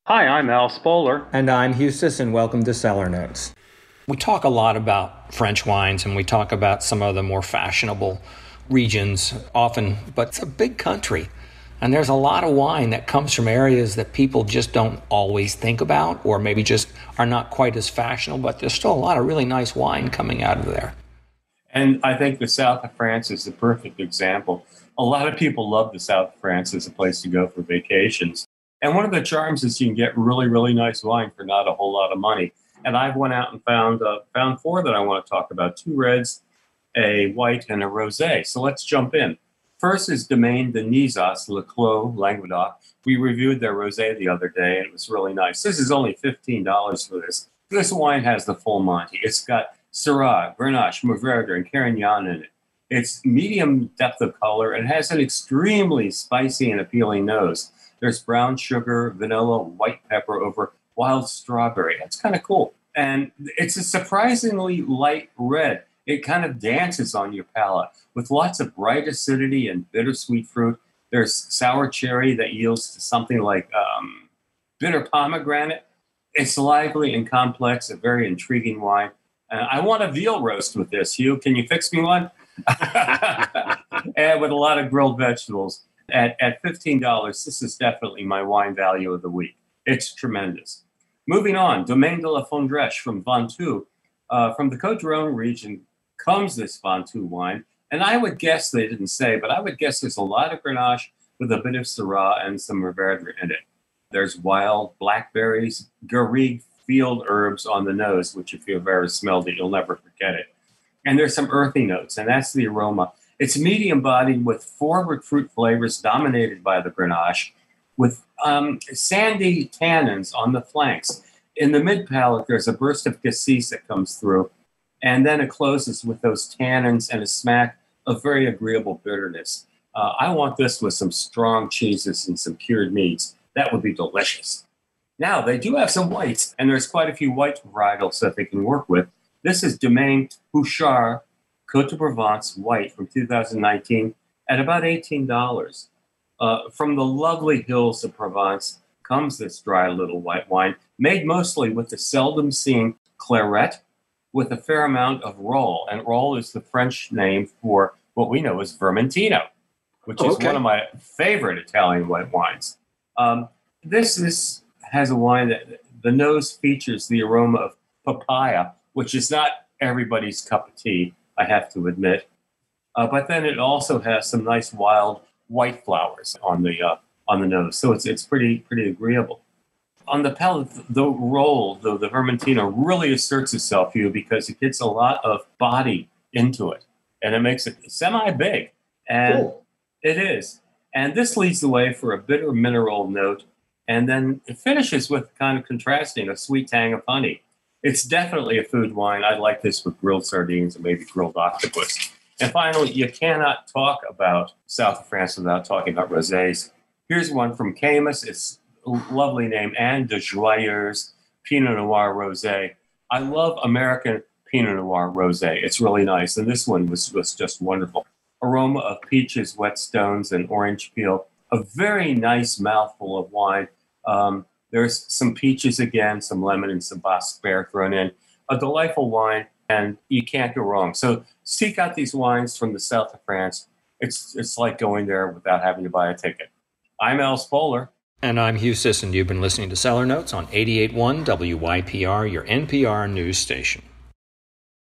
Hi, I'm Al Spoler. And I'm Hugh Sisson. Welcome to Cellar Notes. We talk a lot about French wines and we talk about some of the more fashionable regions often, but it's a big country. And there's a lot of wine that comes from areas that people just don't always think about or maybe just are not quite as fashionable, but there's still a lot of really nice wine coming out of there. And I think the south of France is the perfect example. A lot of people love the south of France as a place to go for vacations. And one of the charms is you can get really, really nice wine for not a whole lot of money. And I've went out and found four that I want to talk about: two reds, a white, and a rosé. So let's jump in. First is Domaine de Nizas, Le Clos, Languedoc. We reviewed their rosé the other day, and it was really nice. This is only $15 for this. This wine has the full Monty. It's got Syrah, Grenache, Mourvèdre, and Carignan in it. It's medium depth of color and has an extremely spicy and appealing nose. There's brown sugar, vanilla, white pepper over wild strawberry. That's kind of cool. And it's a surprisingly light red. It kind of dances on your palate with lots of bright acidity and bittersweet fruit. There's sour cherry that yields to something like bitter pomegranate. It's lively and complex, a very intriguing wine. I want a veal roast with this, Hugh. Can you fix me one? And with a lot of grilled vegetables. At $15, this is definitely my wine value of the week. It's tremendous. Moving on, Domaine de la Fondrèche from Ventoux. From the Côte d'Or region comes this Ventoux wine. And I would guess, they didn't say, but I would guess there's a lot of Grenache with a bit of Syrah and some Mourvèdre in it. There's wild blackberries, garrigue field herbs on the nose, which if you've ever smelled it, you'll never forget it. And there's some earthy notes, and that's the aroma. It's medium-bodied with forward fruit flavors dominated by the Grenache, with sandy tannins on the flanks. In the mid-palate, there's a burst of cassis that comes through, and then it closes with those tannins and a smack of very agreeable bitterness. I want this with some strong cheeses and some cured meats. That would be delicious. Now, they do have some whites, and there's quite a few white varietals that they can work with. This is Domaine Houchard Côte de Provence white from 2019 at about $18. From the lovely hills of Provence comes this dry little white wine, made mostly with the seldom seen claret with a fair amount of Rolle. And Rolle is the French name for what we know as Vermentino, which is one of my favorite Italian white wines. This has a wine that the nose features the aroma of papaya, which is not everybody's cup of tea, I have to admit. But then it also has some nice wild white flowers on the nose, so it's pretty agreeable. On the palate, the Rolle, the Vermentino, really asserts itself, Hugh, because it gets a lot of body into it, and it makes it semi-big, and cool. It is. And this leads the way for a bitter mineral note, and then it finishes with kind of contrasting a sweet tang of honey. It's definitely a food wine. I like this with grilled sardines and maybe grilled octopus. And finally, you cannot talk about south of France without talking about rosés. Here's one from Camus. It's a lovely name, Anne de Joyeuse Pinot Noir Rosé. I love American Pinot Noir Rosé. It's really nice. And this one was just wonderful. Aroma of peaches, whetstones, and orange peel. A very nice mouthful of wine. There's some peaches again, some lemon, and some Basque pear thrown in. A delightful wine, and you can't go wrong. So seek out these wines from the south of France. It's like going there without having to buy a ticket. I'm Al Spoler. And I'm Hugh Sisson. You've been listening to Cellar Notes on 88.1 WYPR, your NPR news station.